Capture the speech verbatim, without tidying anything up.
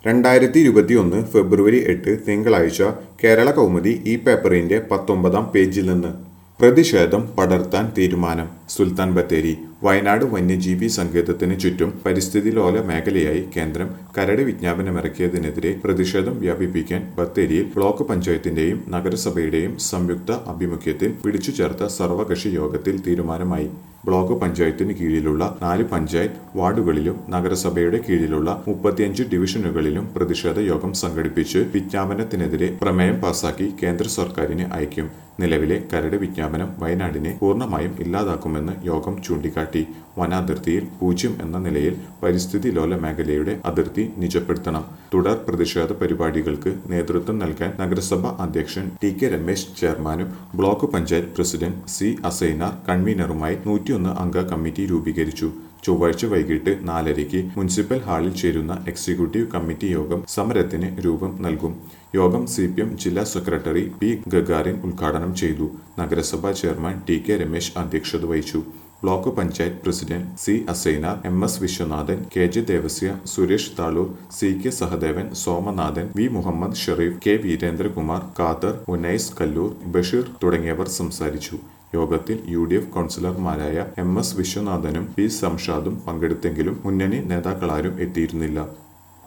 രണ്ടായിരത്തി ഇരുപത്തിയൊന്ന് ഫെബ്രുവരി എട്ട് തിങ്കളാഴ്ച കേരള കൗമുദി ഈ പേപ്പറിന്റെ പത്തൊമ്പതാം പേജിൽ നിന്ന് പ്രതിഷേധം പടർത്താൻ തീരുമാനം. സുൽത്താൻ ബത്തേരി വയനാട് വന്യജീവി സങ്കേതത്തിന് ചുറ്റും പരിസ്ഥിതി ലോല മേഖലയായി കേന്ദ്രം കരട് വിജ്ഞാപനമിറക്കിയതിനെതിരെ പ്രതിഷേധം വ്യാപിപ്പിക്കാൻ ബത്തേരിയിൽ ബ്ലോക്ക് പഞ്ചായത്തിന്റെയും നഗരസഭയുടെയും സംയുക്ത ആഭിമുഖ്യത്തിൽ വിളിച്ചു ചേർത്ത സർവകക്ഷി യോഗത്തിൽ തീരുമാനമായി. ബ്ലോക്ക് പഞ്ചായത്തിന് കീഴിലുള്ള നാല് പഞ്ചായത്ത് വാർഡുകളിലും നഗരസഭയുടെ കീഴിലുള്ള മുപ്പത്തിയഞ്ച് ഡിവിഷനുകളിലും പ്രതിഷേധ യോഗം സംഘടിപ്പിച്ച് വിജ്ഞാപനത്തിനെതിരെ പ്രമേയം പാസാക്കി കേന്ദ്ര സർക്കാരിന് അയക്കും. നിലവിലെ കരട് വിജ്ഞാപനം വയനാടിനെ പൂർണ്ണമായും ഇല്ലാതാക്കുമെന്ന് യോഗം ചൂണ്ടിക്കാട്ടി. വനാതിർത്തിയിൽ പൂജ്യം എന്ന നിലയിൽ പരിസ്ഥിതി ലോല മേഖലയുടെ അതിർത്തി നിജപ്പെടുത്തണം. തുടർ പ്രതിഷേധ പരിപാടികൾക്ക് നേതൃത്വം നൽകാൻ നഗരസഭാ അധ്യക്ഷൻ ടി കെ രമേശ് ചെയർമാനും block panchayat president C Asainar കൺവീനറുമായി നൂറ്റിയൊന്ന് അംഗ കമ്മിറ്റി രൂപീകരിച്ചു. ചൊവ്വാഴ്ച വൈകിട്ട് നാലരയ്ക്ക് മുനിസിപ്പൽ ഹാളിൽ ചേരുന്ന എക്സിക്യൂട്ടീവ് കമ്മിറ്റി യോഗം സമരത്തിന് രൂപം നൽകും. യോഗം സി പി എം ജില്ലാ സെക്രട്ടറി പി ഗഗാറിൻ ഉദ്ഘാടനം ചെയ്തു. നഗരസഭാ ചെയർമാൻ ടി കെ രമേശ് അധ്യക്ഷത വഹിച്ചു. Block panchayat president C Asainar, M S Viswanathan, K J Devasya, Suresh Thaloor, C K Sahadevan, Somanathan, V Muhammad Sherif, K Veerendrakumar, Khader, Unais Kallur, Basheer തുടങ്ങിയവർ സംസാരിച്ചു. യോഗത്തിൽ യു ഡി എഫ് കൗൺസിലർമാരായ എം എസ് വിശ്വനാഥനും പി സംഷാദും പങ്കെടുത്തെങ്കിലും മുന്നണി നേതാക്കളാരും എത്തിയിരുന്നില്ല.